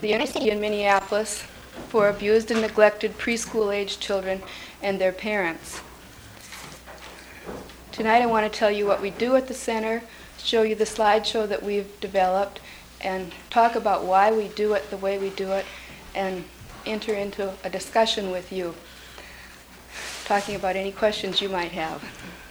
the inner city in Minneapolis for abused and neglected preschool-age children and their parents. Tonight I want to tell you what we do at the center, show you the slideshow that we've developed, and talk about why we do it the way we do it, and enter into a discussion with you, talking about any questions you might have.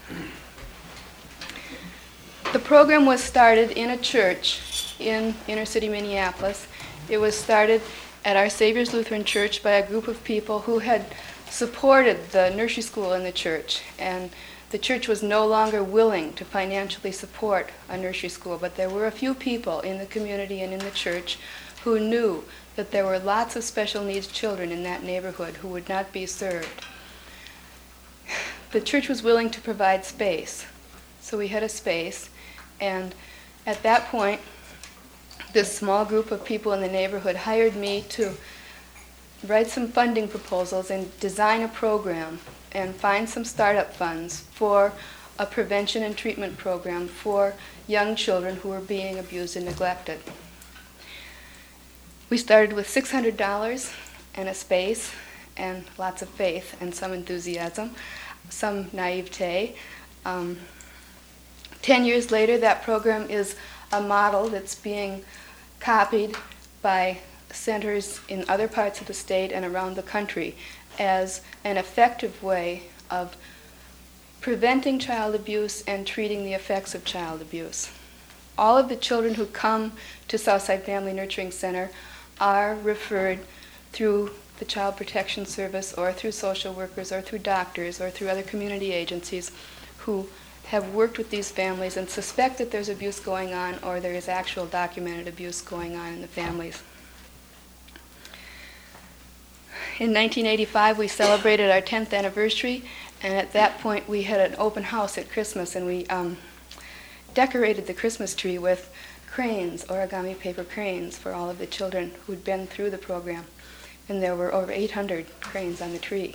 The program was started in a church in inner city Minneapolis. It was started at Our Savior's Lutheran Church by a group of people who had supported the nursery school in the church, and the church was no longer willing to financially support a nursery school, but there were a few people in the community and in the church who knew that there were lots of special needs children in that neighborhood who would not be served. The church was willing to provide space, so we had a space, and at that point, this small group of people in the neighborhood hired me to write some funding proposals and design a program and find some startup funds for a prevention and treatment program for young children who were being abused and neglected. We started with $600 and a space and lots of faith and some enthusiasm, some naivete. 10 years later, that program is a model that's being copied by centers in other parts of the state and around the country as an effective way of preventing child abuse and treating the effects of child abuse. All of the children who come to Southside Family Nurturing Center are referred through the Child Protection Service or through social workers or through doctors or through other community agencies who have worked with these families and suspect that there's abuse going on or there is actual documented abuse going on in the families. In 1985, we celebrated our 10th anniversary, and at that point we had an open house at Christmas, and we decorated the Christmas tree with cranes, origami paper cranes, for all of the children who'd been through the program. And there were over 800 cranes on the tree.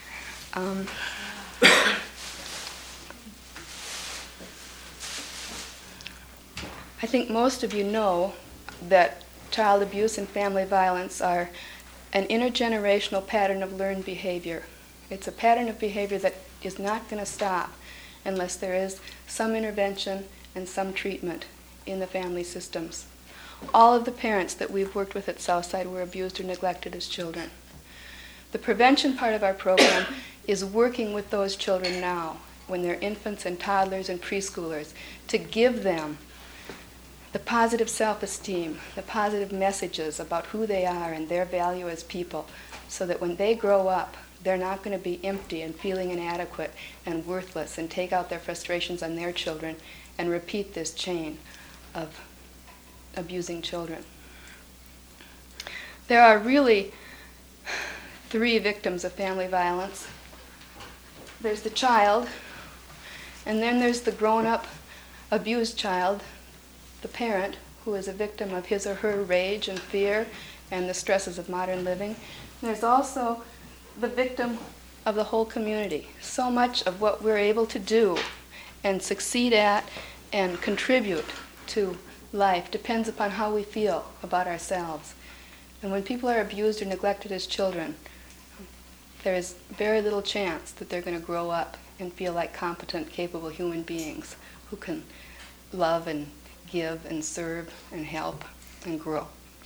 I think most of you know that child abuse and family violence are an intergenerational pattern of learned behavior. It's a pattern of behavior that is not going to stop unless there is some intervention and some treatment in the family systems. All of the parents that we've worked with at Southside were abused or neglected as children. The prevention part of our program is working with those children now, when they're infants and toddlers and preschoolers, to give them the positive self-esteem, the positive messages about who they are and their value as people, so that when they grow up, they're not going to be empty and feeling inadequate and worthless and take out their frustrations on their children and repeat this chain of abusing children. There are really 3 victims of family violence. There's the child, and then there's the grown-up abused child, the parent, who is a victim of his or her rage and fear and the stresses of modern living. And there's also the victim of the whole community. So much of what we're able to do and succeed at and contribute to life depends upon how we feel about ourselves. And when people are abused or neglected as children, there is very little chance that they're going to grow up and feel like competent, capable human beings who can love and give and serve and help and grow.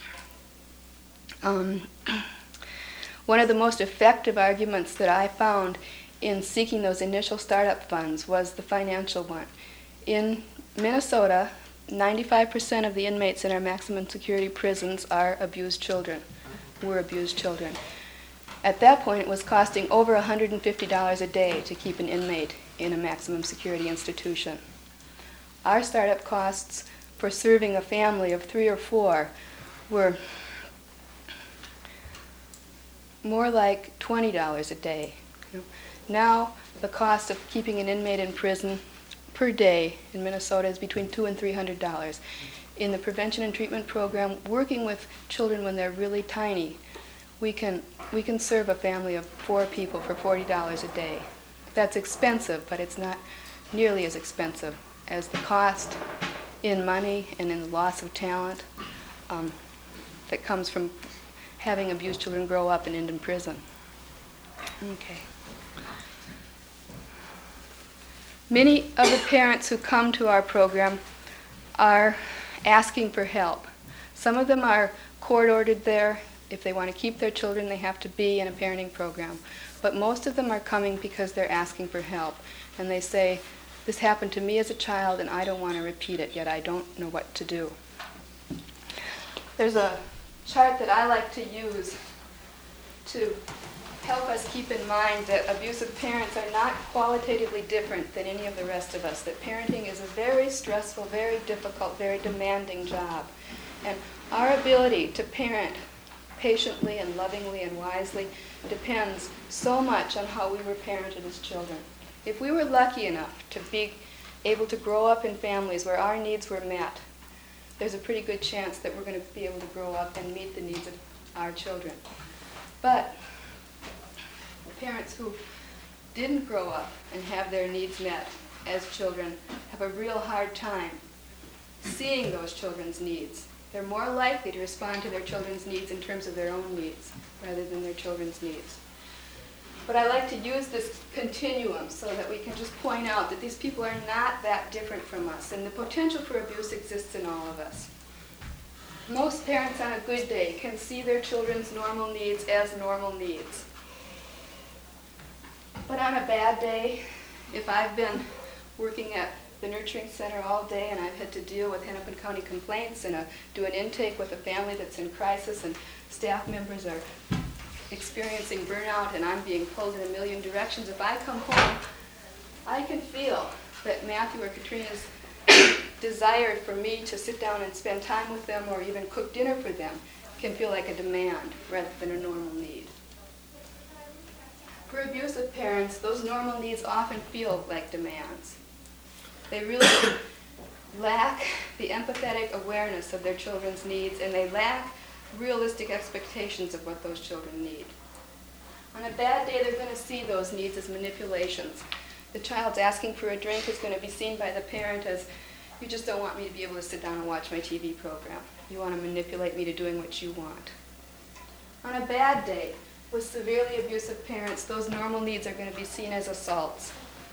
One of the most effective arguments that I found in seeking those initial startup funds was the financial one. In Minnesota, 95% of the inmates in our maximum security prisons are abused children, were abused children. At that point, it was costing over $150 a day to keep an inmate in a maximum security institution. Our startup costs for serving a family of 3 or 4 were more like $20 a day. Now, the cost of keeping an inmate in prison per day in Minnesota is between $200 and $300. In the prevention and treatment program, working with children when they're really tiny, we can serve a family of 4 people for $40 a day. That's expensive, but it's not nearly as expensive as the cost in money and in the loss of talent that comes from having abused children grow up and end in prison. Okay. Many of the parents who come to our program are asking for help. Some of them are court-ordered there. If they want to keep their children, they have to be in a parenting program. But most of them are coming because they're asking for help. And they say, this happened to me as a child and I don't want to repeat it, yet I don't know what to do. There's a chart that I like to use to help us keep in mind that abusive parents are not qualitatively different than any of the rest of us, that parenting is a very stressful, very difficult, very demanding job. And our ability to parent patiently and lovingly and wisely depends so much on how we were parented as children. If we were lucky enough to be able to grow up in families where our needs were met, there's a pretty good chance that we're going to be able to grow up and meet the needs of our children. But parents who didn't grow up and have their needs met as children have a real hard time seeing those children's needs. They're more likely to respond to their children's needs in terms of their own needs rather than their children's needs. But I like to use this continuum so that we can just point out that these people are not that different from us, and the potential for abuse exists in all of us. Most parents on a good day can see their children's normal needs as normal needs. But on a bad day, if I've been working at the nurturing center all day and I've had to deal with Hennepin County complaints and do an intake with a family that's in crisis and staff members are experiencing burnout and I'm being pulled in a million directions, if I come home, I can feel that Matthew or Katrina's desire for me to sit down and spend time with them or even cook dinner for them can feel like a demand rather than a normal need. For abusive parents, those normal needs often feel like demands. They really lack the empathetic awareness of their children's needs, and they lack realistic expectations of what those children need. On a bad day, they're going to see those needs as manipulations. The child's asking for a drink is going to be seen by the parent as, you just don't want me to be able to sit down and watch my TV program. You want to manipulate me to doing what you want. On a bad day, with severely abusive parents, those normal needs are going to be seen as assaults.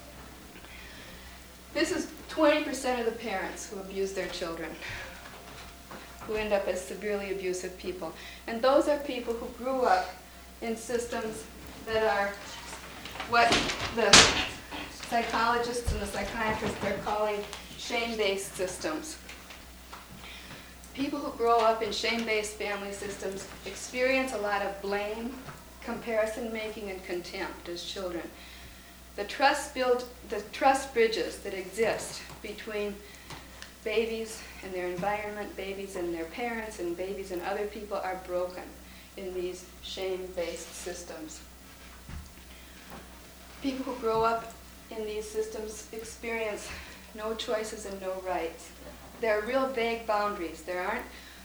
This is 20% of the parents who abuse their children, who end up as severely abusive people. And those are people who grew up in systems that are what the psychologists and the psychiatrists are calling shame-based systems. People who grow up in shame-based family systems experience a lot of blame, comparison-making, and contempt as children. The trust bridges that exist between babies and their environment, babies and their parents, and babies and other people are broken in these shame-based systems. People who grow up in these systems experience no choices and no rights. There are real vague boundaries. There aren't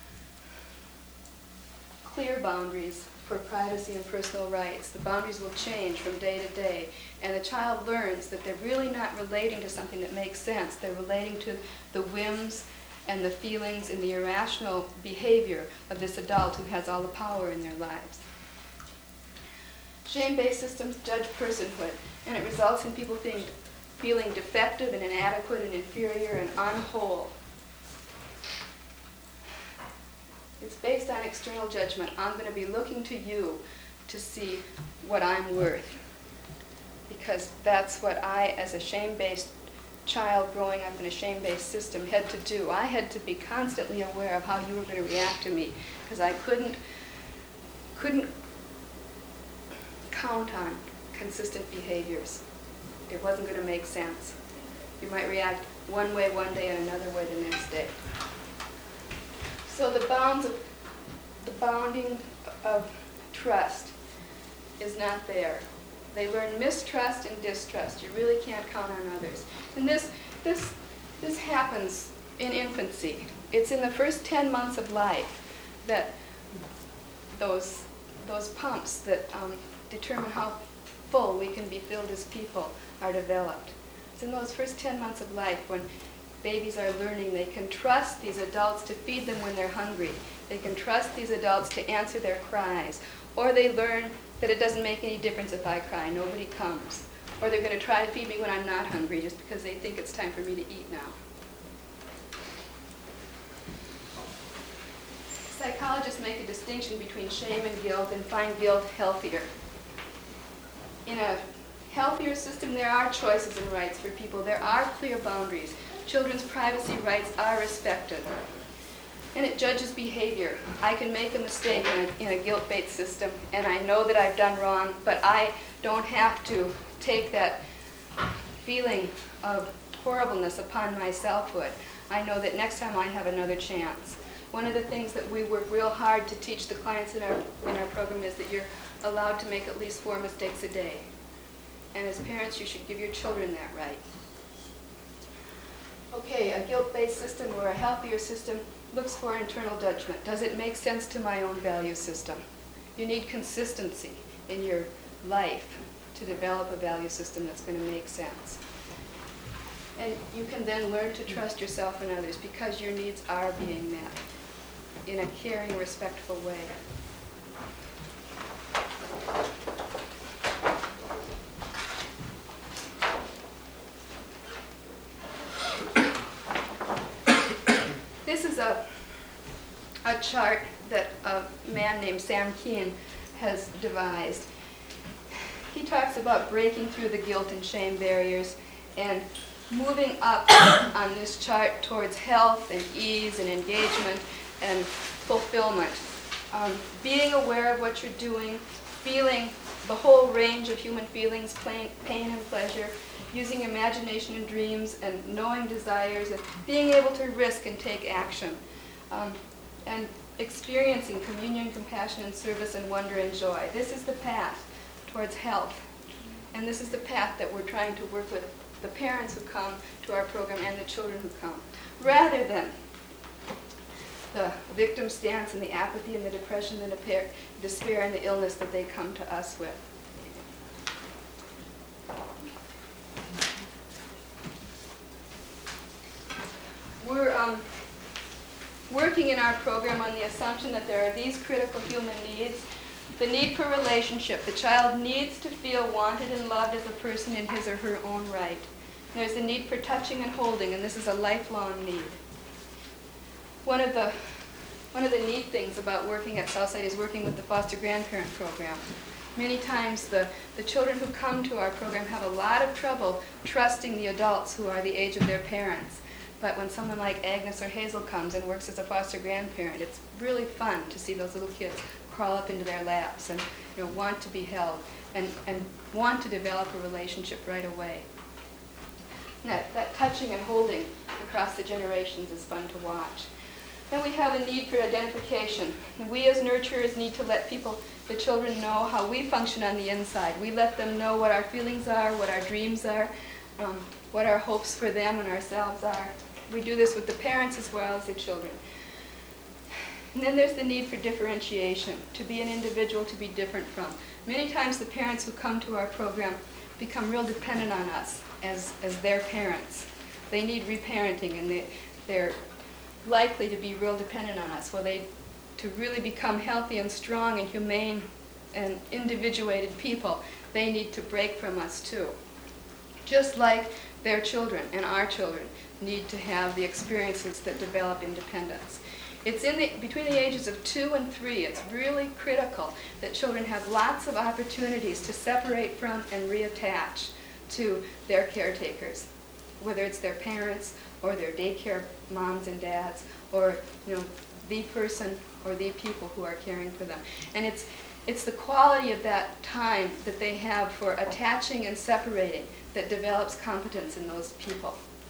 clear boundaries for privacy and personal rights. The boundaries will change from day to day, and the child learns that they're really not relating to something that makes sense. They're relating to the whims and the feelings and the irrational behavior of this adult who has all the power in their lives. Shame-based systems judge personhood, and it results in people feeling defective and inadequate and inferior and unwhole. It's based on external judgment. I'm going to be looking to you to see what I'm worth, because that's what I, as a shame-based child growing up in a shame-based system, had to do. I had to be constantly aware of how you were going to react to me, because I couldn't count on consistent behaviors. It wasn't going to make sense. You might react one way one day and another way the next day. So the bounding of trust is not there. They learn mistrust and distrust. You really can't count on others. And this happens in infancy. It's in the first 10 months of life that those pumps that determine how full we can be filled as people are developed. It's in those first 10 months of life when babies are learning. They can trust these adults to feed them when they're hungry. They can trust these adults to answer their cries. Or they learn that it doesn't make any difference if I cry, nobody comes. Or they're going to try to feed me when I'm not hungry just because they think it's time for me to eat now. Psychologists make a distinction between shame and guilt and find guilt healthier. In a healthier system, there are choices and rights for people. There are clear boundaries. Children's privacy rights are respected. And it judges behavior. I can make a mistake in a guilt-based system, and I know that I've done wrong, but I don't have to take that feeling of horribleness upon my selfhood. I know that next time I have another chance. One of the things that we work real hard to teach the clients in our program is that you're allowed to make at least 4 mistakes a day. And as parents, you should give your children that right. Okay, a guilt-based system or a healthier system looks for internal judgment. Does it make sense to my own value system? You need consistency in your life to develop a value system that's going to make sense. And you can then learn to trust yourself and others because your needs are being met in a caring, respectful way. This is a chart that a man named Sam Keen has devised. He talks about breaking through the guilt and shame barriers and moving up on this chart towards health and ease and engagement and fulfillment. Being aware of what you're doing, feeling the whole range of human feelings, pain and pleasure, using imagination and dreams, and knowing desires, and being able to risk and take action, and experiencing communion, compassion, and service, and wonder and joy. This is the path towards health, and this is the path that we're trying to work with the parents who come to our program and the children who come, rather than the victim stance and the apathy and the depression and the despair and the illness that they come to us with. We're working in our program on the assumption that there are these critical human needs. The need for relationship. The child needs to feel wanted and loved as a person in his or her own right. There's the need for touching and holding, and this is a lifelong need. One of the neat things about working at Southside is working with the foster grandparent program. Many times the children who come to our program have a lot of trouble trusting the adults who are the age of their parents. But when someone like Agnes or Hazel comes and works as a foster grandparent, it's really fun to see those little kids crawl up into their laps and want to be held and want to develop a relationship right away. That touching and holding across the generations is fun to watch. Then we have a need for identification. We as nurturers need to let the children know how we function on the inside. We let them know what our feelings are, what our dreams are, what our hopes for them and ourselves are. We do this with the parents as well as the children. And then there's the need for differentiation, to be an individual, to be different from. Many times the parents who come to our program become real dependent on us as their parents. They need reparenting, and they're likely to be real dependent on us. Well, to really become healthy and strong and humane and individuated people, they need to break from us too. Just like their children and our children need to have the experiences that develop independence. It's between the ages of 2 and 3, it's really critical that children have lots of opportunities to separate from and reattach to their caretakers, whether it's their parents or their daycare moms and dads, or the person or the people who are caring for them. And it's the quality of that time that they have for attaching and separating that develops competence in those people.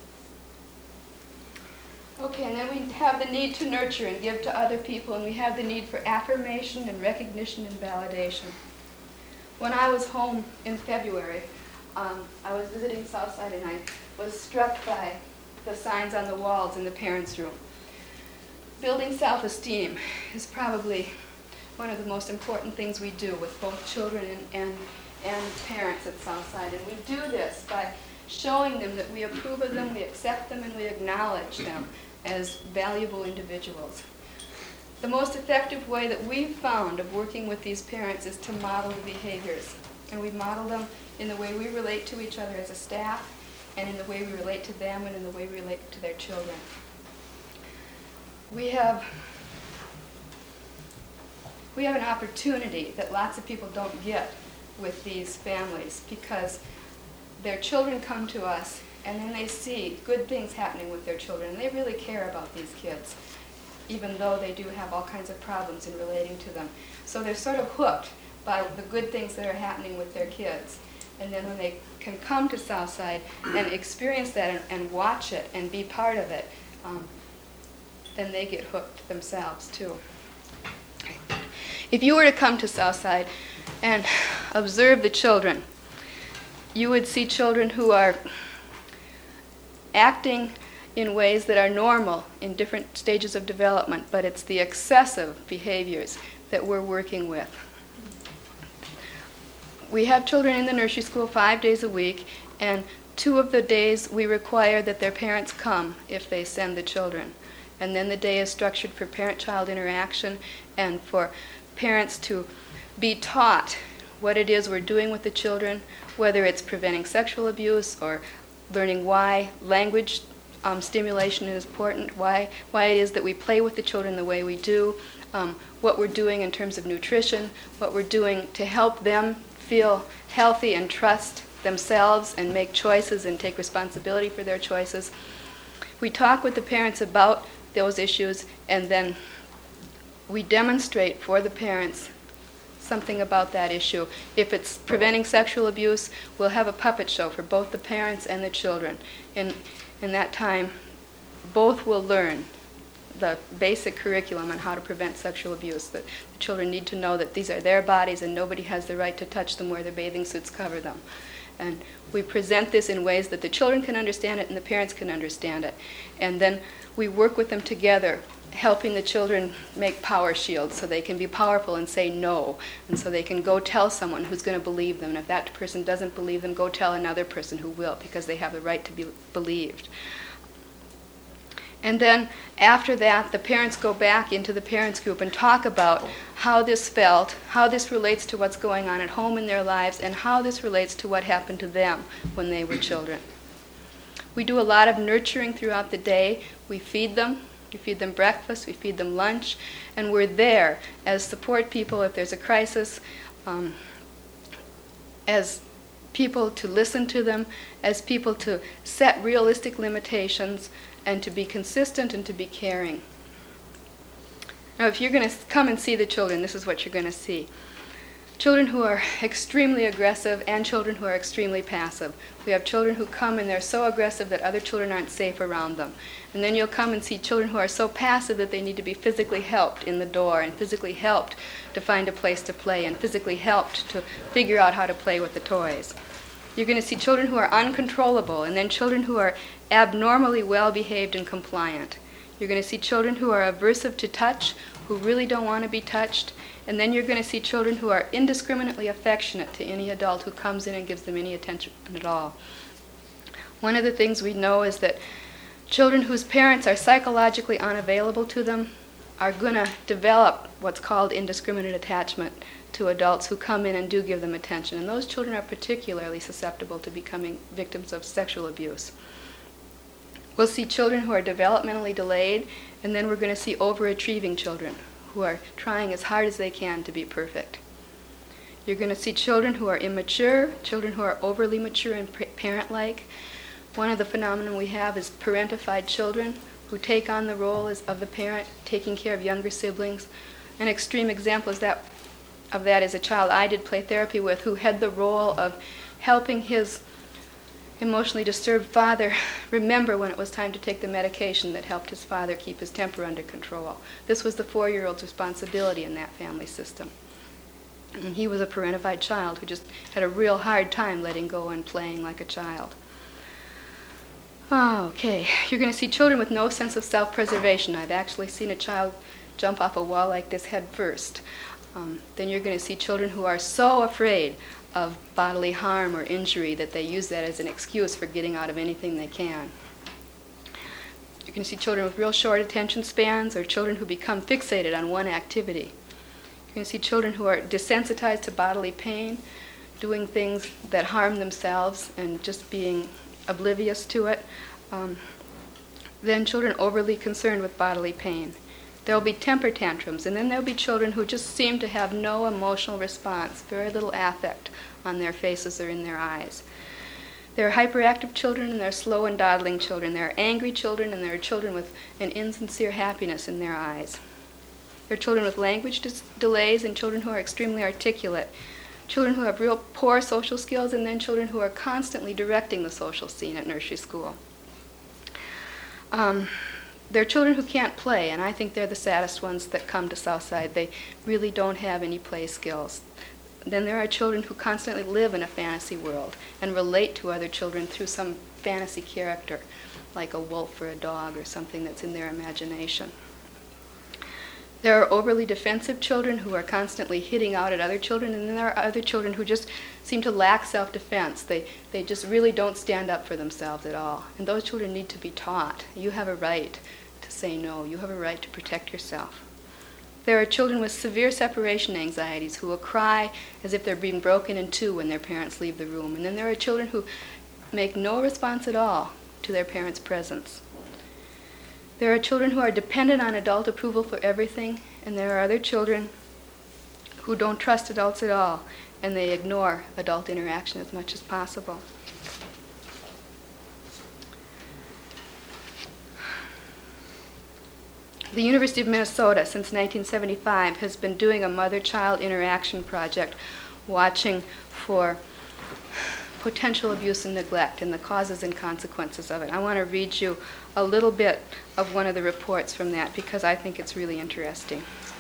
Okay, and then we have the need to nurture and give to other people, and we have the need for affirmation and recognition and validation. When I was home in February, I was visiting Southside, and I was struck by the signs on the walls in the parents' room. Building self-esteem is probably one of the most important things we do with both children and parents at Southside. And we do this by showing them that we approve of them, we accept them, and we acknowledge them as valuable individuals. The most effective way that we've found of working with these parents is to model the behaviors. And we model them in the way we relate to each other as a staff, and in the way we relate to them, and in the way we relate to their children. We have an opportunity that lots of people don't get with these families, because their children come to us and then they see good things happening with their children, and they really care about these kids, even though they do have all kinds of problems in relating to them. So they're sort of hooked by the good things that are happening with their kids. And then when they can come to Southside and experience that and watch it and be part of it, then they get hooked themselves too. If you were to come to Southside and observe the children, you would see children who are acting in ways that are normal in different stages of development, but it's the excessive behaviors that we're working with. We have children in the nursery school 5 days a week, and 2 of the days we require that their parents come if they send the children. And then the day is structured for parent-child interaction and for parents to be taught what it is we're doing with the children, whether it's preventing sexual abuse or learning why language stimulation is important, why it is that we play with the children the way we do, what we're doing in terms of nutrition, what we're doing to help them feel healthy and trust themselves and make choices and take responsibility for their choices. We talk with the parents about those issues, and then we demonstrate for the parents something about that issue. If it's preventing sexual abuse, we'll have a puppet show for both the parents and the children. In that time, both will learn the basic curriculum on how to prevent sexual abuse. That the children need to know that these are their bodies and nobody has the right to touch them where their bathing suits cover them. And we present this in ways that the children can understand it and the parents can understand it. And then we work with them together, helping the children make power shields so they can be powerful and say no, and so they can go tell someone who's going to believe them. And if that person doesn't believe them, go tell another person who will, because they have the right to be believed. And then after that, the parents go back into the parents group and talk about how this felt, how this relates to what's going on at home in their lives, and how this relates to what happened to them when they were children. We do a lot of nurturing throughout the day. We feed them breakfast, we feed them lunch, and we're there as support people if there's a crisis, as people to listen to them, as people to set realistic limitations, and to be consistent and to be caring. Now, if you're going to come and see the children, this is what you're going to see. Children who are extremely aggressive and children who are extremely passive. We have children who come and they're so aggressive that other children aren't safe around them. And then you'll come and see children who are so passive that they need to be physically helped in the door, and physically helped to find a place to play, and physically helped to figure out how to play with the toys. You're going to see children who are uncontrollable, and then children who are abnormally well-behaved and compliant. You're going to see children who are aversive to touch, who really don't want to be touched, and then you're going to see children who are indiscriminately affectionate to any adult who comes in and gives them any attention at all. One of the things we know is that children whose parents are psychologically unavailable to them are going to develop what's called indiscriminate attachment to adults who come in and do give them attention. And those children are particularly susceptible to becoming victims of sexual abuse. We'll see children who are developmentally delayed, and then we're going to see overachieving children who are trying as hard as they can to be perfect. You're going to see children who are immature, children who are overly mature and parent-like. One of the phenomena we have is parentified children who take on the role of the parent, taking care of younger siblings. An extreme example of that is a child I did play therapy with who had the role of helping his emotionally disturbed father remember when it was time to take the medication that helped his father keep his temper under control. This was the 4-year-old's responsibility in that family system. And he was a parentified child who just had a real hard time letting go and playing like a child. Okay, you're going to see children with no sense of self-preservation. I've actually seen a child jump off a wall like this head first. Then you're going to see children who are so afraid of bodily harm or injury, that they use that as an excuse for getting out of anything they can. You can see children with real short attention spans, or children who become fixated on one activity. You can see children who are desensitized to bodily pain, doing things that harm themselves and just being oblivious to it. Then children overly concerned with bodily pain. There'll be temper tantrums, and then there'll be children who just seem to have no emotional response, very little affect on their faces or in their eyes. There are hyperactive children, and there are slow and dawdling children. There are angry children, and there are children with an insincere happiness in their eyes. There are children with language delays, and children who are extremely articulate. Children who have real poor social skills, and then children who are constantly directing the social scene at nursery school. There are children who can't play, and I think they're the saddest ones that come to Southside. They really don't have any play skills. Then there are children who constantly live in a fantasy world and relate to other children through some fantasy character, like a wolf or a dog or something that's in their imagination. There are overly defensive children who are constantly hitting out at other children, and then there are other children who just seem to lack self-defense. They just really don't stand up for themselves at all. And those children need to be taught. You have a right to say no. You have a right to protect yourself. There are children with severe separation anxieties who will cry as if they're being broken in two when their parents leave the room. And then there are children who make no response at all to their parents' presence. There are children who are dependent on adult approval for everything, and there are other children who don't trust adults at all, and they ignore adult interaction as much as possible. The University of Minnesota, since 1975, has been doing a mother-child interaction project, watching for potential abuse and neglect and the causes and consequences of it. I want to read you a little bit of one of the reports from that because I think it's really interesting.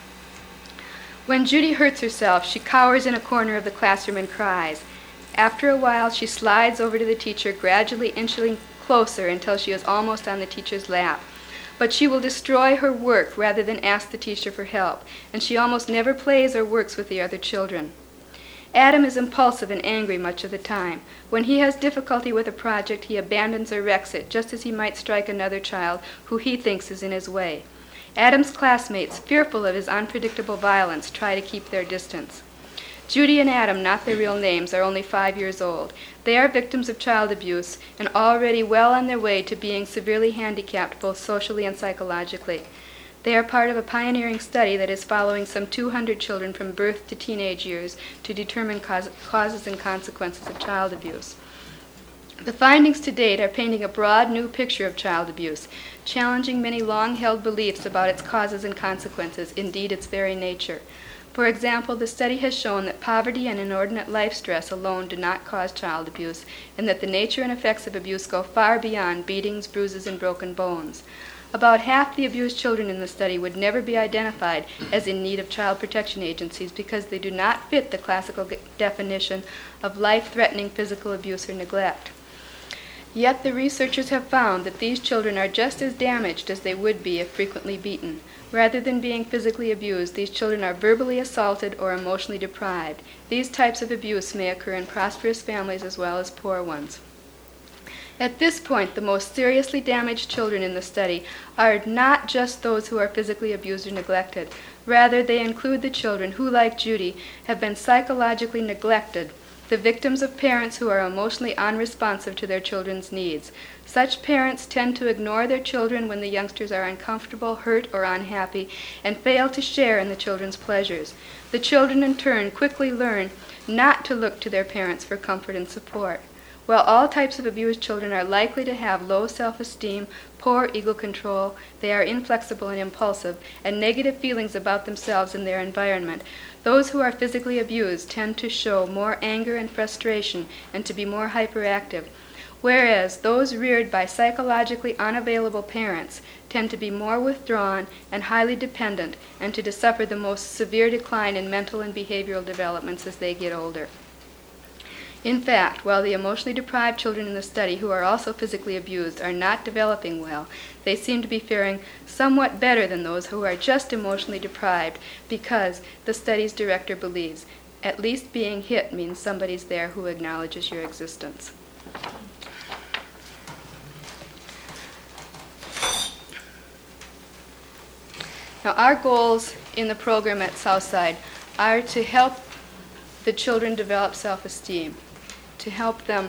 When Judy hurts herself, she cowers in a corner of the classroom and cries. After a while, she slides over to the teacher, gradually inching closer until she is almost on the teacher's lap. But she will destroy her work rather than ask the teacher for help, and she almost never plays or works with the other children. Adam is impulsive and angry much of the time. When he has difficulty with a project, he abandons or wrecks it, just as he might strike another child who he thinks is in his way. Adam's classmates, fearful of his unpredictable violence, try to keep their distance. Judy and Adam, not their real names, are only 5 years old. They are victims of child abuse and already well on their way to being severely handicapped both socially and psychologically. They are part of a pioneering study that is following some 200 children from birth to teenage years to determine causes and consequences of child abuse. The findings to date are painting a broad new picture of child abuse, challenging many long-held beliefs about its causes and consequences, indeed its very nature. For example, the study has shown that poverty and inordinate life stress alone do not cause child abuse, and that the nature and effects of abuse go far beyond beatings, bruises, and broken bones. About half the abused children in the study would never be identified as in need of child protection agencies because they do not fit the classical definition of life-threatening physical abuse or neglect. Yet the researchers have found that these children are just as damaged as they would be if frequently beaten. Rather than being physically abused, these children are verbally assaulted or emotionally deprived. These types of abuse may occur in prosperous families as well as poor ones. At this point, the most seriously damaged children in the study are not just those who are physically abused or neglected. Rather, they include the children who, like Judy, have been psychologically neglected, the victims of parents who are emotionally unresponsive to their children's needs. Such parents tend to ignore their children when the youngsters are uncomfortable, hurt, or unhappy, and fail to share in the children's pleasures. The children, in turn, quickly learn not to look to their parents for comfort and support. While all types of abused children are likely to have low self-esteem, poor ego control, they are inflexible and impulsive, and negative feelings about themselves and their environment. Those who are physically abused tend to show more anger and frustration and to be more hyperactive, whereas those reared by psychologically unavailable parents tend to be more withdrawn and highly dependent and to suffer the most severe decline in mental and behavioral developments as they get older. In fact, while the emotionally deprived children in the study who are also physically abused are not developing well, they seem to be faring somewhat better than those who are just emotionally deprived because, the study's director believes, at least being hit means somebody's there who acknowledges your existence. Now, our goals in the program at Southside are to help the children develop self-esteem, to help them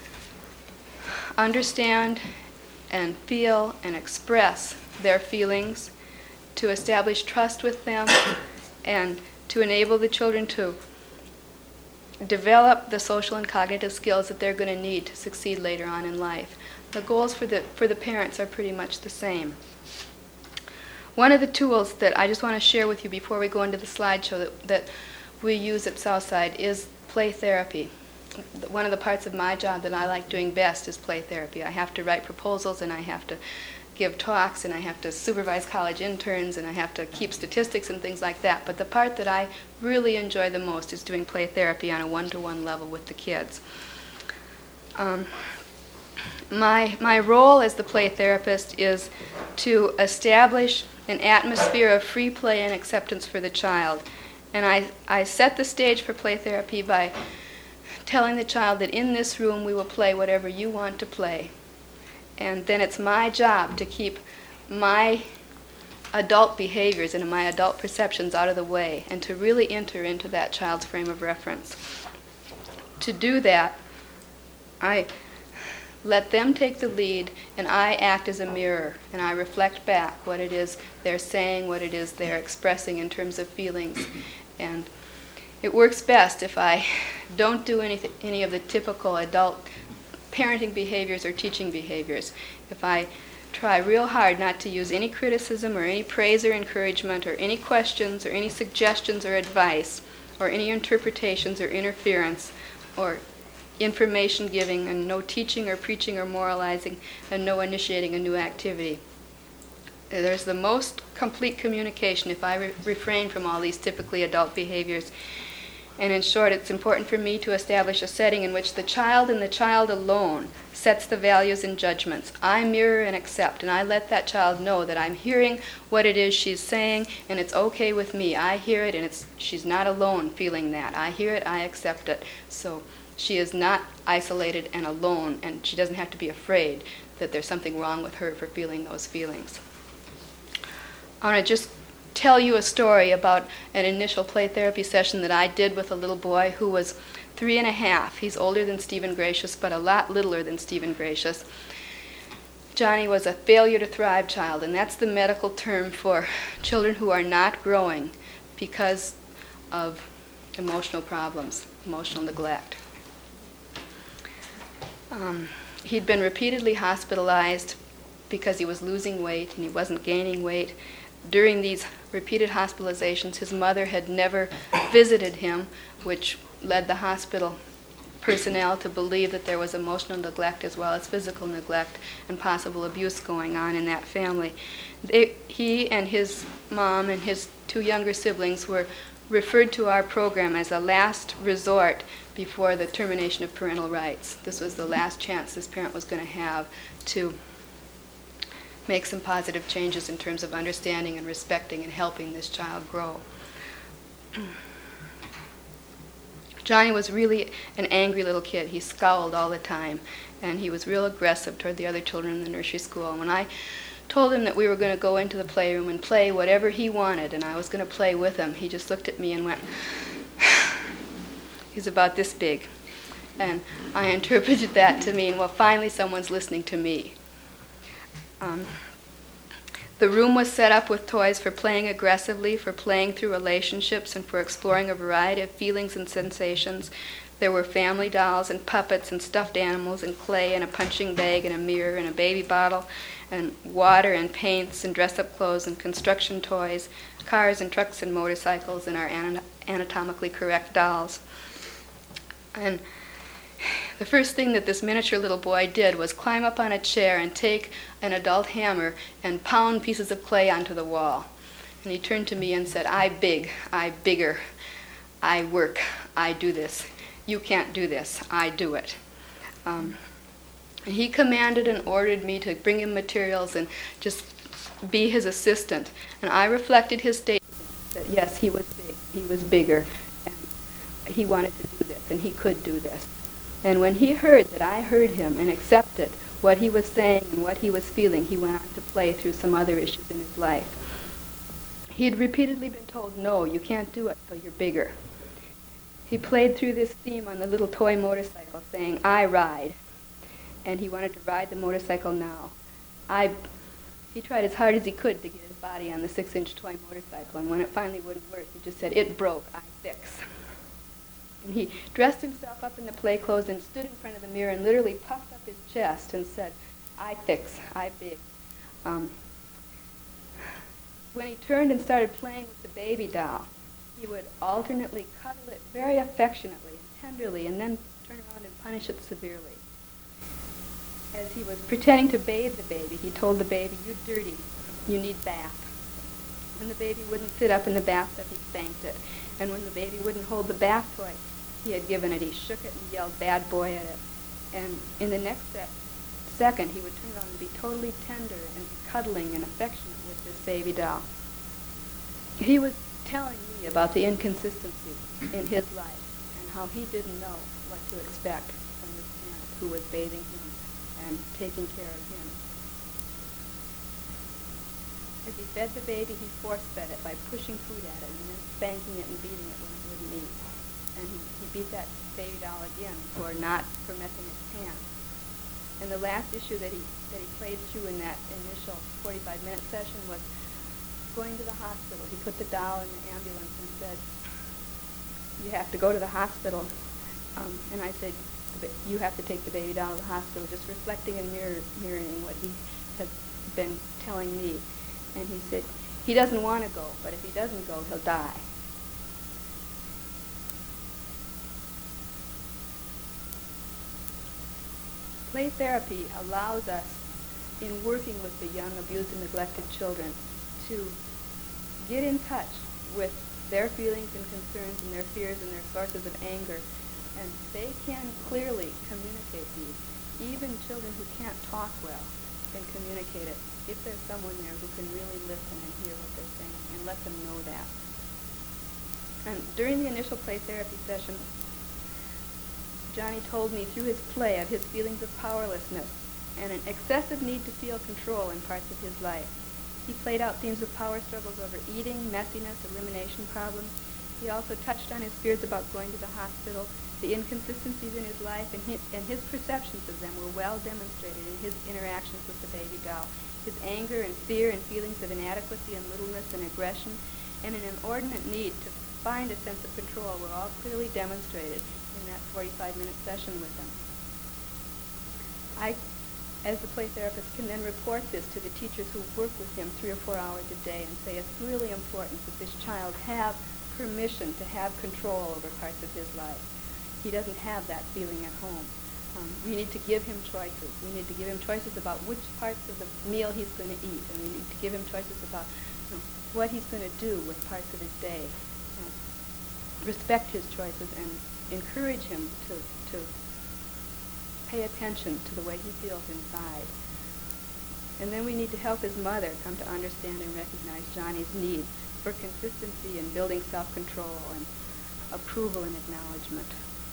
understand and feel and express their feelings, to establish trust with them, and to enable the children to develop the social and cognitive skills that they're going to need to succeed later on in life. The goals for the parents are pretty much the same. One of the tools that I just want to share with you before we go into the slideshow that we use at Southside is play therapy. One of the parts of my job that I like doing best is play therapy. I have to write proposals, and I have to give talks, and I have to supervise college interns, and I have to keep statistics and things like that. But the part that I really enjoy the most is doing play therapy on a one-to-one level with the kids. My role as the play therapist is to establish an atmosphere of free play and acceptance for the child. And I set the stage for play therapy by telling the child that in this room we will play whatever you want to play. And then it's my job to keep my adult behaviors and my adult perceptions out of the way and to really enter into that child's frame of reference. To do that, I let them take the lead, and I act as a mirror, and I reflect back what it is they're saying, what it is they're expressing in terms of feelings. And it works best if I don't do any of the typical adult parenting behaviors or teaching behaviors. If I try real hard not to use any criticism or any praise or encouragement or any questions or any suggestions or advice or any interpretations or interference or information giving, and no teaching or preaching or moralizing, and no initiating a new activity. There's the most complete communication if I refrain from all these typically adult behaviors. And in short, it's important for me to establish a setting in which the child and the child alone sets the values and judgments. I mirror and accept, and I let that child know that I'm hearing what it is she's saying, and it's okay with me. I hear it, and she's not alone feeling that. I hear it, I accept it. So she is not isolated and alone, and she doesn't have to be afraid that there's something wrong with her for feeling those feelings. I want to just tell you a story about an initial play therapy session that I did with a little boy who was 3.5. He's older than Stephen Gracious, but a lot littler than Stephen Gracious. Johnny was a failure to thrive child, and that's the medical term for children who are not growing because of emotional problems, emotional neglect. He'd been repeatedly hospitalized because he was losing weight and he wasn't gaining weight. During these repeated hospitalizations, his mother had never visited him, which led the hospital personnel to believe that there was emotional neglect as well as physical neglect and possible abuse going on in that family. He and his mom and his 2 younger siblings were referred to our program as a last resort before the termination of parental rights. This was the last chance this parent was going to have to make some positive changes in terms of understanding and respecting and helping this child grow. Johnny was really an angry little kid. He scowled all the time, and he was real aggressive toward the other children in the nursery school. And when I told him that we were going to go into the playroom and play whatever he wanted, and I was going to play with him, he just looked at me and went, he's about this big. And I interpreted that to mean, well, finally someone's listening to me. The room was set up with toys for playing aggressively, for playing through relationships, and for exploring a variety of feelings and sensations. There were family dolls and puppets and stuffed animals and clay and a punching bag and a mirror and a baby bottle and water and paints and dress-up clothes and construction toys, cars and trucks and motorcycles and our anatomically correct dolls. And the first thing that this miniature little boy did was climb up on a chair and take an adult hammer and pound pieces of clay onto the wall. And he turned to me and said, I bigger, I work, I do this. You can't do this, I do it. And he commanded and ordered me to bring him materials and just be his assistant. And I reflected his statement that yes, he was big, he was bigger. And he wanted to do this and he could do this. And when he heard that I heard him and accepted what he was saying and what he was feeling, he went on to play through some other issues in his life. He had repeatedly been told, no, you can't do it till you're bigger. He played through this theme on the little toy motorcycle saying, I ride. And he wanted to ride the motorcycle now. He tried as hard as he could to get his body on the 6-inch toy motorcycle, and when it finally wouldn't work, he just said, it broke, I fix. And he dressed himself up in the play clothes and stood in front of the mirror and literally puffed up his chest and said, I fix, I big. When he turned and started playing with the baby doll, he would alternately cuddle it very affectionately and tenderly and then turn around and punish it severely. As he was pretending to bathe the baby, he told the baby, you dirty, you need bath. When the baby wouldn't sit up in the bathtub, he spanked it. And when the baby wouldn't hold the bath toy he had given it, he shook it and yelled, bad boy, at it. And in the next second, he would turn around and be totally tender and cuddling and affectionate with this baby doll. He was telling me about the inconsistency in his life and how he didn't know what to expect from this parent who was bathing him and taking care of him. As he fed the baby, he force-fed it by pushing food at it and then spanking it and beating it when it wouldn't eat. And he beat that baby doll again for messing its pants. And the last issue that he played through in that initial 45-minute session was going to the hospital. He put the doll in the ambulance and said, you have to go to the hospital. And I said, you have to take the baby doll to the hospital, just reflecting and mirroring what he had been telling me. And he said, he doesn't want to go, but if he doesn't go, he'll die. Play therapy allows us, in working with the young, abused, and neglected children, to get in touch with their feelings and concerns and their fears and their sources of anger. And they can clearly communicate these. Even children who can't talk well can communicate it if there's someone there who can really listen and hear what they're saying and let them know that. And during the initial play therapy session, Johnny told me through his play of his feelings of powerlessness and an excessive need to feel control in parts of his life. He played out themes of power struggles over eating, messiness, elimination problems. He also touched on his fears about going to the hospital. The inconsistencies in his life and his perceptions of them were well demonstrated in his interactions with the baby doll. His anger and fear and feelings of inadequacy and littleness and aggression and an inordinate need to find a sense of control were all clearly demonstrated in that 45-minute session with him. I, as the play therapist, can then report this to the teachers who work with him 3 or 4 hours a day and say it's really important that this child have permission to have control over parts of his life. He doesn't have that feeling at home. We need to give him choices. We need to give him choices about which parts of the meal he's going to eat, and we need to give him choices about what he's going to do with parts of his day. Respect his choices and encourage him to pay attention to the way he feels inside. And then we need to help his mother come to understand and recognize Johnny's need for consistency in building self-control and approval and acknowledgement.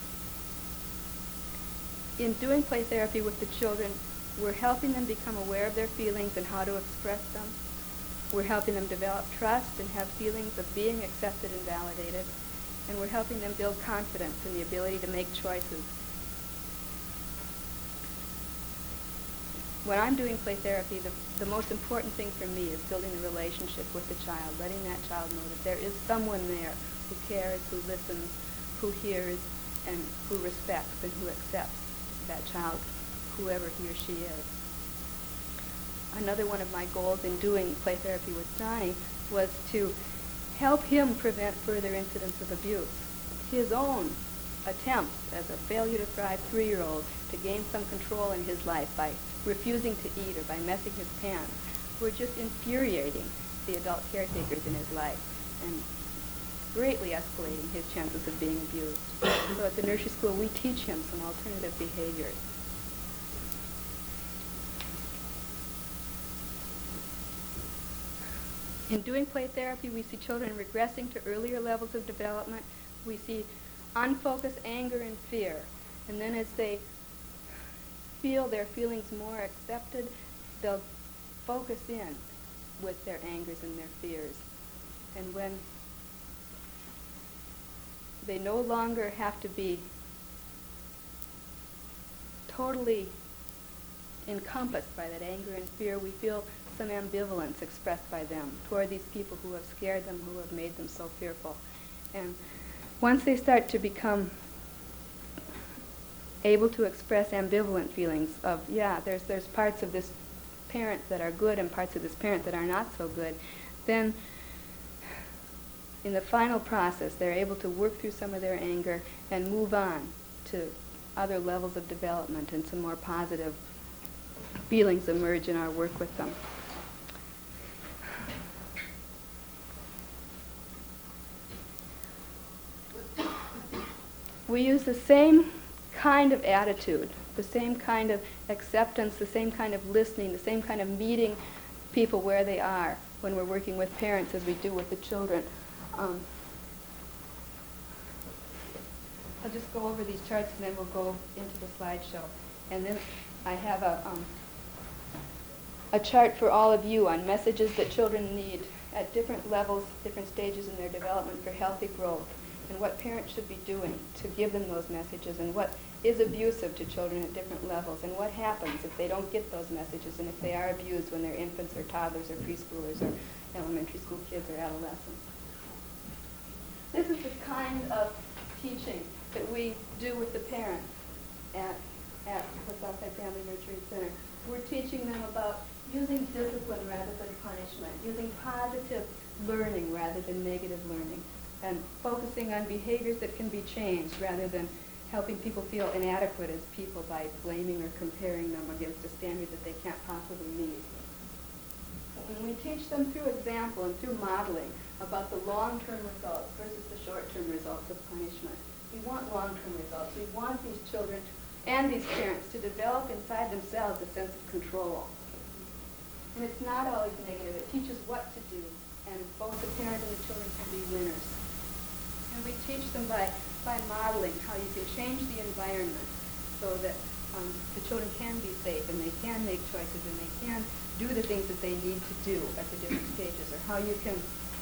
In doing play therapy with the children, we're helping them become aware of their feelings and how to express them. We're helping them develop trust and have feelings of being accepted and validated. And we're helping them build confidence in the ability to make choices. When I'm doing play therapy, the most important thing for me is building the relationship with the child, letting that child know that there is someone there who cares, who listens, who hears, and who respects and who accepts that child, whoever he or she is. Another one of my goals in doing play therapy with Johnny was to help him prevent further incidents of abuse. His own attempts as a failure to thrive 3-year-old to gain some control in his life by refusing to eat or by messing his pants were just infuriating the adult caretakers in his life and greatly escalating his chances of being abused. So at the nursery school, we teach him some alternative behaviors. In doing play therapy, we see children regressing to earlier levels of development. We see unfocused anger and fear. And then as they feel their feelings more accepted, they'll focus in with their angers and their fears. And when they no longer have to be totally encompassed by that anger and fear, we feel some ambivalence expressed by them toward these people who have scared them, who have made them so fearful. And once they start to become able to express ambivalent feelings of, yeah, there's parts of this parent that are good and parts of this parent that are not so good, then in the final process they're able to work through some of their anger and move on to other levels of development, and some more positive feelings emerge in our work with them. We use the same kind of attitude, the same kind of acceptance, the same kind of listening, the same kind of meeting people where they are when we're working with parents as we do with the children. I'll just go over these charts and then we'll go into the slideshow. And then I have a chart for all of you on messages that children need at different levels, different stages in their development for healthy growth, and what parents should be doing to give them those messages, and what is abusive to children at different levels, and what happens if they don't get those messages, and if they are abused when they're infants or toddlers or preschoolers or elementary school kids or adolescents. This is the kind of teaching that we do with the parents at the Southside Family Nurturing Center. We're teaching them about using discipline rather than punishment, using positive learning rather than negative learning, and focusing on behaviors that can be changed rather than helping people feel inadequate as people by blaming or comparing them against a standard that they can't possibly meet. And we teach them through example and through modeling about the long-term results versus the short-term results of punishment. We want long-term results. We want these children and these parents to develop inside themselves a sense of control. And it's not always negative. It teaches what to do, and both the parent and the children can be winners. And we teach them by modeling how you can change the environment so that the children can be safe and they can make choices and they can do the things that they need to do at the different stages, or how you can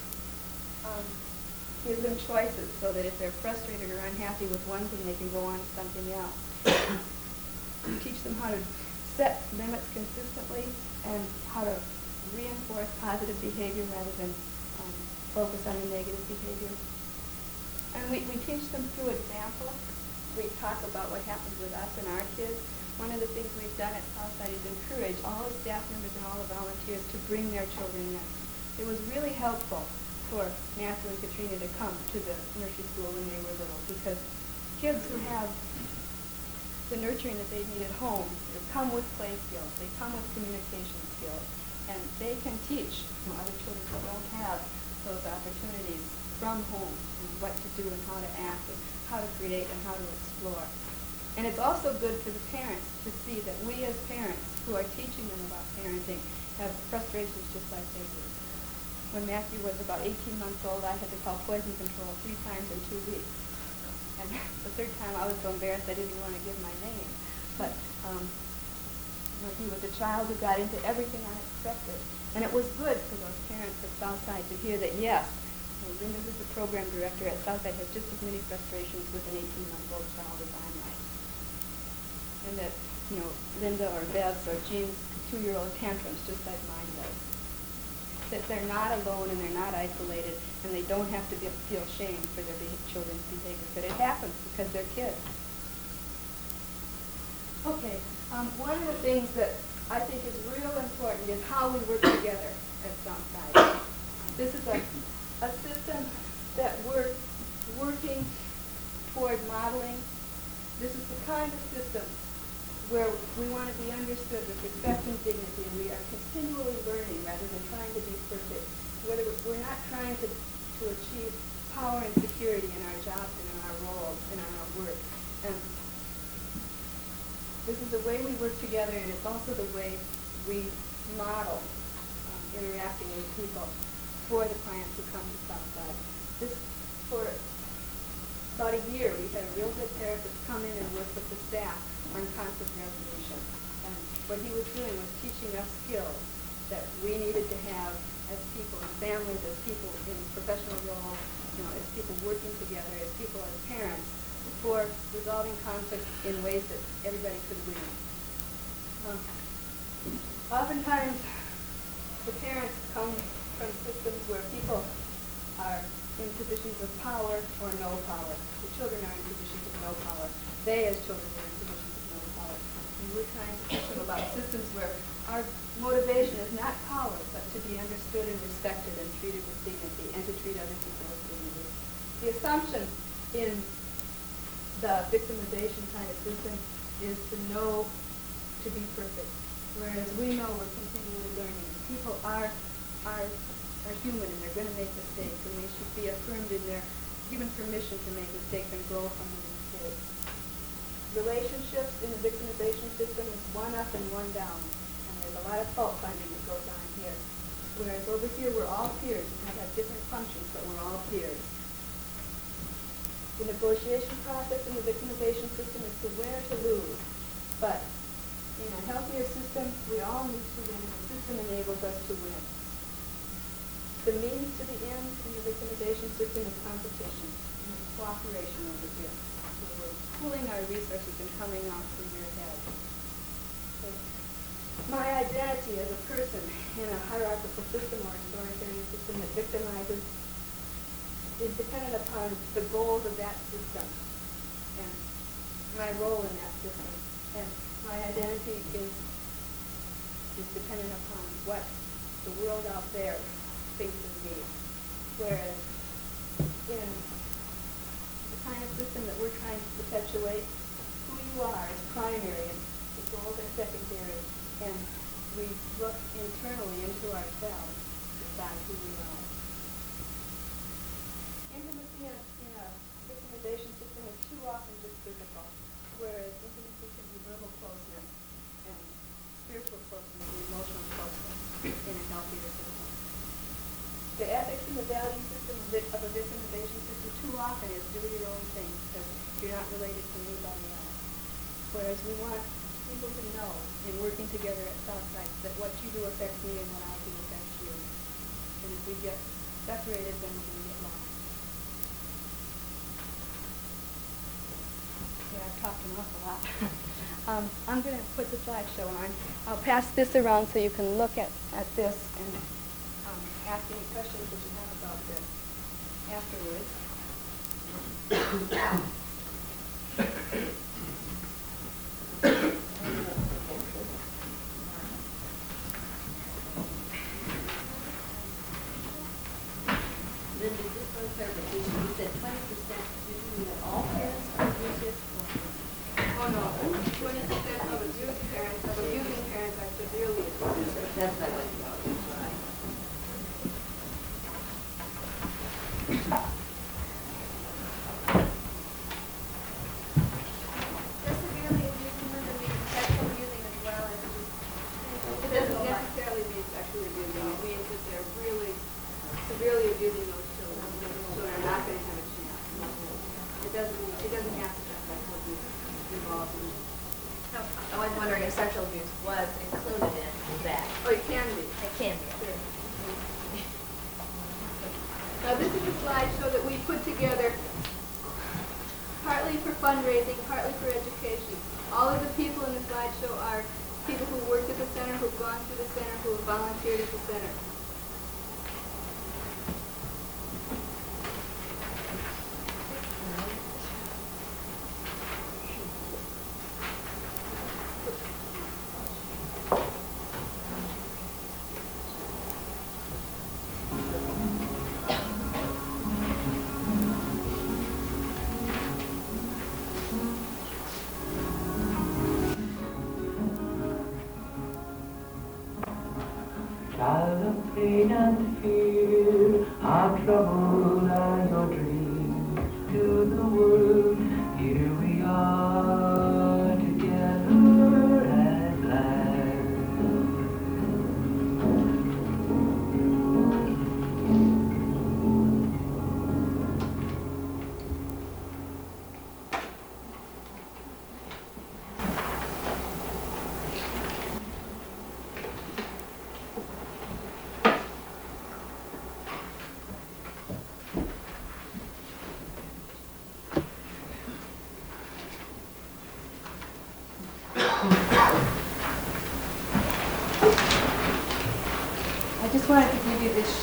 give them choices so that if they're frustrated or unhappy with one thing, they can go on to something else. Teach them how to set limits consistently and how to reinforce positive behavior rather than focus on the negative behavior. And we teach them through example. We talk about what happens with us and our kids. One of the things we've done at Southside is encourage all the staff members and all the volunteers to bring their children in. It was really helpful for Matthew and Katrina to come to the nursery school when they were little, because kids who have the nurturing that they need at home, they come with play skills, they come with communication skills, and they can teach other children who don't have those opportunities from home, and what to do and how to act and how to create and how to explore. And it's also good for the parents to see that we as parents who are teaching them about parenting have frustrations just like they do. When Matthew was about 18 months old, I had to call poison control 3 times in 2 weeks. And the third time I was so embarrassed I didn't even want to give my name. But he was a child who got into everything unexpected. And it was good for those parents at Southside to hear that, yes, Linda, who's the program director at Southside, has just as many frustrations with an 18-month-old child as I might. And that, Linda or Bev's or Jean's 2-year-old tantrums just like mine does. That they're not alone and they're not isolated, and they don't have to feel shame for their children's behavior. But it happens because they're kids. Okay, one of the things that I think is real important is how we work together at Southside. This is a system that we're working toward modeling. This is the kind of system where we want to be understood with respect and dignity, and we are continually learning rather than trying to be perfect. We're not trying to achieve power and security in our jobs and in our roles and in our work. And this is the way we work together, and it's also the way we model interacting with people for the clients who come to Southside. about a year, we had a real good therapist come in and work with the staff on conflict resolution. And what he was doing was teaching us skills that we needed to have as people in families, as people in professional roles, as people working together, as people as parents, for resolving conflict in ways that everybody could win. Oftentimes, the parents come from systems where people are in positions of power or no power. The children are in positions of no power. They, as children, are in positions of no power. And we're trying to teach them about systems where our motivation is not power, but to be understood and respected and treated with dignity, and to treat other people with dignity. The assumption in the victimization kind of system is to know to be perfect, whereas we know we're continually learning. People are human, and they're going to make mistakes, and they should be affirmed in their, given permission to make mistakes and grow from the mistakes. Relationships in the victimization system is one up and one down, and there's a lot of fault finding that goes on here. Whereas over here, we're all peers. We might have different functions, but we're all peers. The negotiation process in the victimization system is to win or to lose, but in a healthier system, we all need to win, and the system enables us to win. The means to the end in the victimization system is competition and cooperation over here. So we're pooling our resources and coming off the rear head. So my identity as a person in a hierarchical system or authoritarian system that victimizes is dependent upon the goals of that system and my role in that system. And my identity is dependent upon what the world out there thinks of me. Whereas in the kind of system that we're trying to perpetuate, who you are is primary and the goals are secondary. And we look internally into ourselves to decide who we are. Intimacy in a victimization system is too often just physical, whereas intimacy can be verbal closeness and spiritual closeness and emotional closeness in a healthier system. The ethics and the value system of a victimization system too often is do your own thing because you're not related to anybody else. Whereas we want people to know in working together at Southside that what you do affects me and what I do affects you. And if we get separated, then we're going to get lost. Yeah, I've talked an awful lot. I'm going to put the slideshow on. I'll pass this around so you can look at this and ask any questions that you have about this afterwards. Linda, just for clarification, you said 20%, you mean that all parents are abusive? Oh no, 20% of abusing parents are severely abusive. That's not what you know. Right. Does severely abusing women mean sexual abusing as well as It doesn't necessarily mean sexually abusing. It means that they're really severely abusing those children. Those children are not going to have a chance. It doesn't have to be sexual abuse involved in it. I was wondering if sexual abuse was included in that. Oh, it can be. It can be. Sure. Now this is a slideshow that we put together partly for fundraising, partly for education. All of the people in the slideshow are people who worked at the center, who've gone through the center, who have volunteered at the center. Child of pain and fear, how troubled are your dreams to the world. Here we are together at last.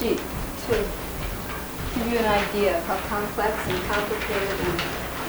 sheet to give you an idea of how complex and complicated and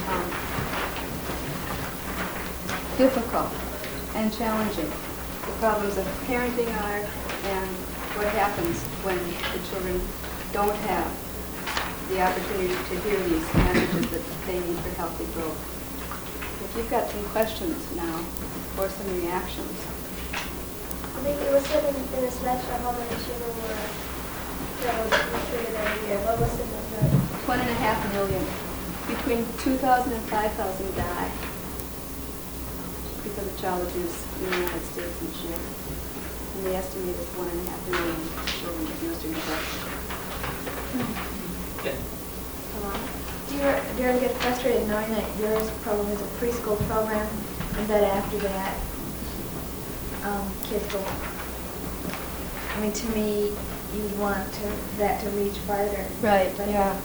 difficult and challenging the problems of parenting are, and what happens when the children don't have the opportunity to hear these messages that they need for healthy growth. If you've got some questions now or some reactions. I think it was said in this lecture how many children were treated every year. What was the number? 1.5 million. Between 2,000 and 5,000 die because of child abuse in the United States each year. And the estimate is 1.5 million children abused or neglected. Do you ever get frustrated knowing that yours program is a preschool program and that after that kids will, I mean, to me, you'd want that to reach farther. Right, But yeah.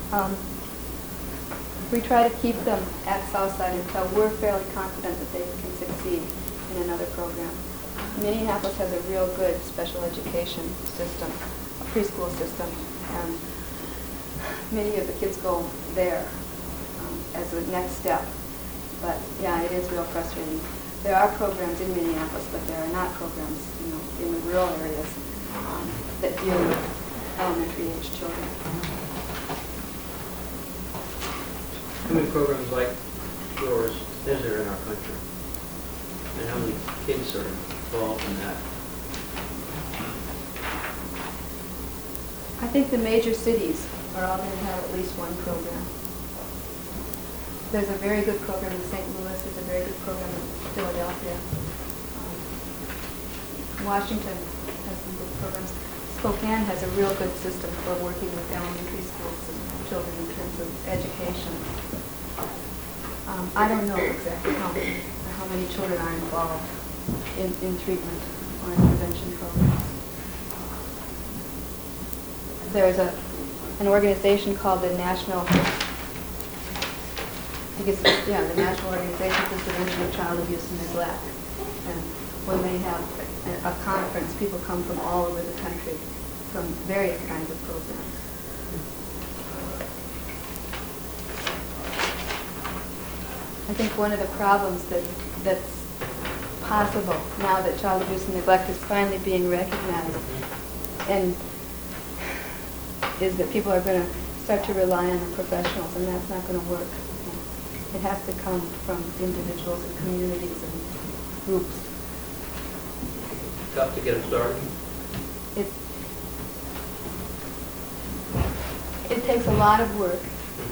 We try to keep them at Southside until we're fairly confident that they can succeed in another program. Minneapolis has a real good special education system, a preschool system, and many of the kids go there as a next step. But yeah, it is real frustrating. There are programs in Minneapolis, but there are not programs, in the rural areas that deal with elementary age children. How many programs like yours is there in our country? And how many kids are involved in that? I think the major cities are all going to have at least one program. There's a very good program in St. Louis. There's a very good program in Philadelphia. Washington has some good programs. Spokane has a real good system for working with elementary school children in terms of education. I don't know exactly how many children are involved in treatment or intervention programs. There's an organization called the National Organization for Prevention of Child Abuse and Neglect. And when they have a conference, people come from all over the country from various kinds of programs. I think one of the problems that's possible now that child abuse and neglect is finally being recognized, and is that people are going to start to rely on the professionals, and that's not going to work. It has to come from individuals and communities and groups. Tough to get them started? It takes a lot of work.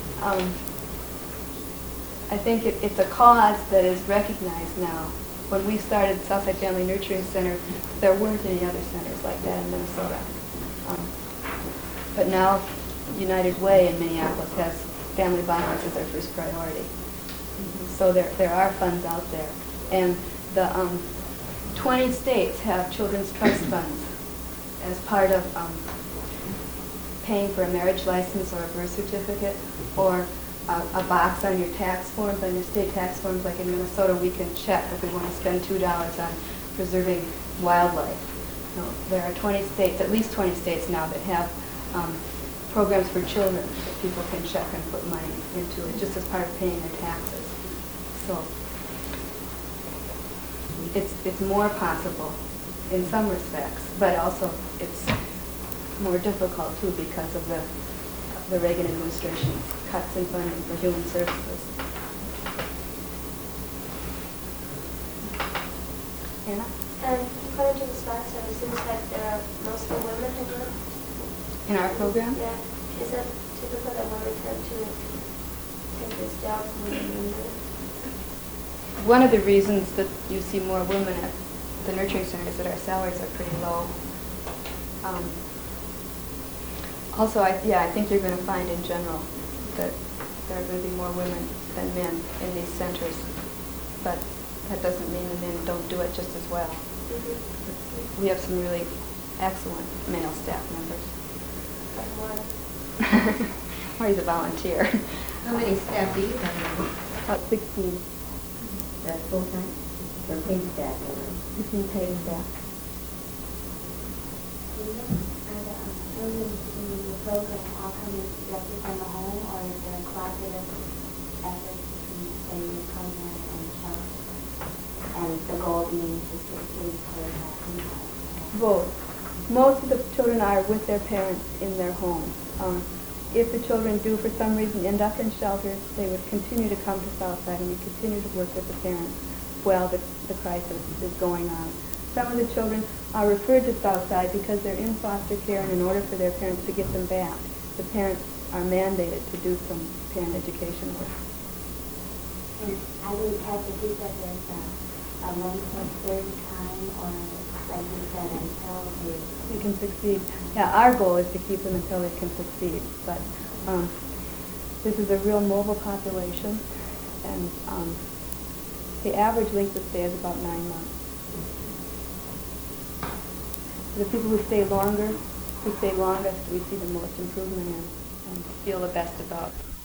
I think it's a cause that is recognized now. When we started Southside Family Nurturing Center, there weren't any other centers like that in Minnesota. But now United Way in Minneapolis has family violence as their first priority. So there are funds out there. And the 20 states have children's trust funds as part of paying for a marriage license or a birth certificate, or a box on your tax forms, on your state tax forms. Like in Minnesota, we can check if we want to spend $2 on preserving wildlife. There are 20 states, at least 20 states now, that have programs for children that people can check and put money into it, just as part of paying their taxes. So it's more possible in some respects, but also it's more difficult too because of the Reagan administration cuts in funding for human services. Anna? And according to the slides, it seems like there are mostly women who work. In our program? Yeah. Is it typical that women tend to take these jobs more than men do? One of the reasons that you see more women at the nurturing center is that our salaries are pretty low. Also, I think you're going to find in general that there are going to be more women than men in these centers, but that doesn't mean the men don't do it just as well. Mm-hmm. We have some really excellent male staff members. Like one. Or he's a volunteer. How many staff do you have? About 16. That's full-time? Or paid staff? 16 paid staff. I children in the program all coming directly from the home, or is there a collaborative effort between, say, the program and the shelter? And the goal being to succeed for that impact? Both. Most of the children are with their parents in their homes. If the children do, for some reason, end up in shelters, they would continue to come to Southside, and we continue to work with the parents while the crisis is going on. Some of the children are referred to Southside because they're in foster care, and in order for their parents to get them back, the parents are mandated to do some parent education work. And I didn't catch if you said there's a long-term period of time, or like you said, until They can succeed. Yeah, our goal is to keep them until they can succeed. But this is a real mobile population, and the average length of stay is about 9 months. The people who stay longest, we see the most improvement in and feel the best about.